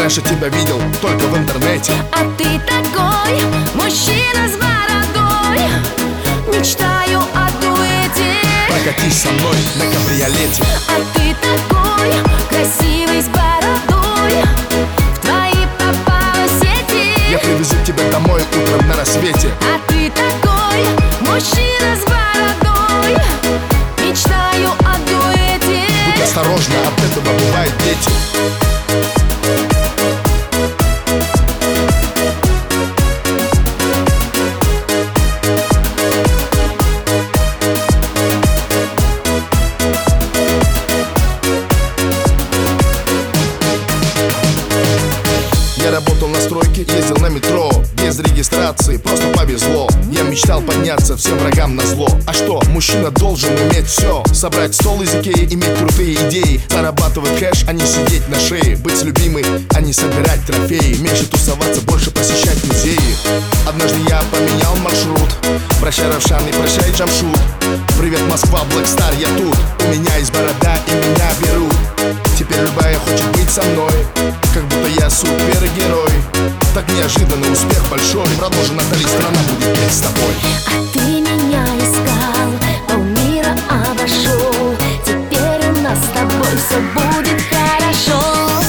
раньше тебя видел только в интернете. А ты такой мужчина с бородой. Мечтаю о дуэте. Прокатись со мной на кабриолете. А ты такой красивый с бородой. В твои попала сети. Я привезу тебя домой утром на рассвете. А ты такой мужчина с бородой. Мечтаю о дуэте. Будь осторожна, от этого бывают дети. Я работал на стройке, ездил на метро, без регистрации, просто повезло. Я мечтал подняться всем врагам назло. А что, мужчина должен уметь все: собрать стол из Икеи, иметь крутые идеи, зарабатывать кэш, а не сидеть на шее, быть любимой, а не собирать трофеи, меньше тусоваться, больше посещать музеи. Однажды я поменял маршрут. Прощай, Равшан, и прощай, Джамшут. Привет, Москва, Блэкстар, я тут. У меня есть борода, и меня берут. Теперь любая хочет быть со мной, как будто я супергерой. Так неожиданно успех большой. Продолжи, Натали, страна будет петь с тобой. А ты меня искал, полмира обошел. Теперь у нас с тобой все будет хорошо.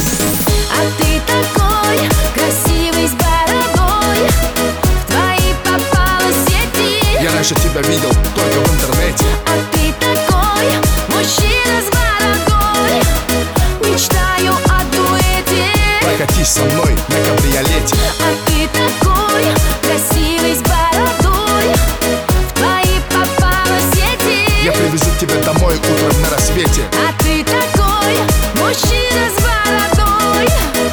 А ты такой красивый с бородой. В твои попала сети. Я раньше тебя видел только в интернете. А ты такой мужчина с бородой. Мечтаю о дуэте. Прокатись со мной на кабриолете. А ты такой красивый с бородой. В твои попала сети. Я привезу тебя домой утром на рассвете. А ты такой мужчина с бородой.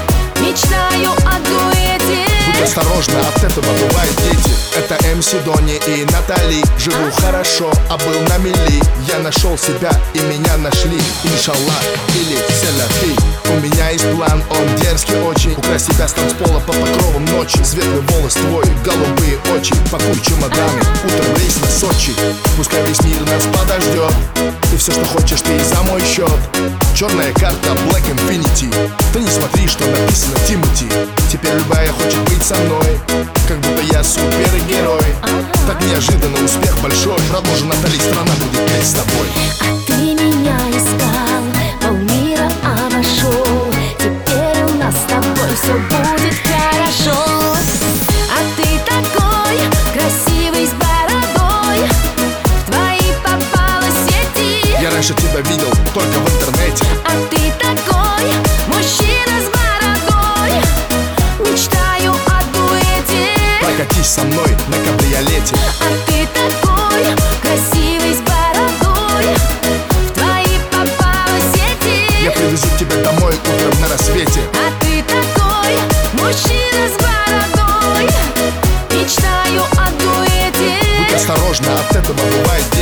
Мечтаю о дуэте. Будь осторожна, от этого бывают дети. Это МС Дони и Натали. Живу хорошо, а был на мели. Я нашел себя и меня нашли. Иншаллах или селяфи. У меня есть план, он дерзкий очень. Украсть тебя с танцпола по покровам ночи. Светлый волос твой, голубые очи. Пакуй чемоданы, утром рейс на Сочи. Пускай весь мир нас подождет. Ты все, что хочешь, ты за мой счет. Черная карта Black Infinity. Ты не смотри, что написано Тимати. Теперь любая хочет быть со мной, как будто я супергерой. Так неожиданно успех большой. Продолжи, Натали, страна будет петь с тобой. А ты меня искал, полмира обошел. Теперь у нас с тобой все будет хорошо. А ты такой красивый с бородой. В твои попала сети. Я раньше тебя видел только в интернете. А ты такой мужчина с бородой. Мечтаю о дуэте. Прокатись со мной на кабриолете. А ты такой красивый с бородой. В твои попала сети. Я привезу тебя домой утром на рассвете. А ты такой мужчина с бородой. Мечтаю о дуэте. Будь осторожна, от этого бывает